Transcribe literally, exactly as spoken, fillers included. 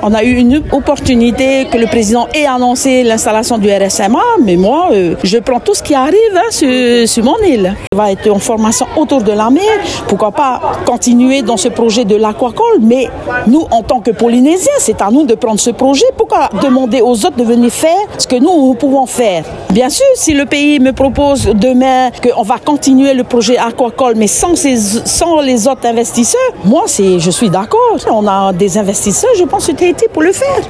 On a eu une opportunité que le président ait annoncé l'installation du R S M A, mais moi, euh, je prends tout ce qui arrive hein, sur, sur mon île. Il va être en formation autour de la mer. Pourquoi pas continuer dans ce projet de l'aquacole, mais nous, en tant que Polynésiens, c'est à nous de prendre ce projet. Pourquoi demander aux autres de venir faire ce que nous, nous pouvons faire? Bien sûr, si le pays me propose demain qu'on va continuer le projet aquacole, mais sans, ces, sans les autres investisseurs, moi, c'est, je suis d'accord. On a des investisseurs, je pense, qui étaient pour le faire.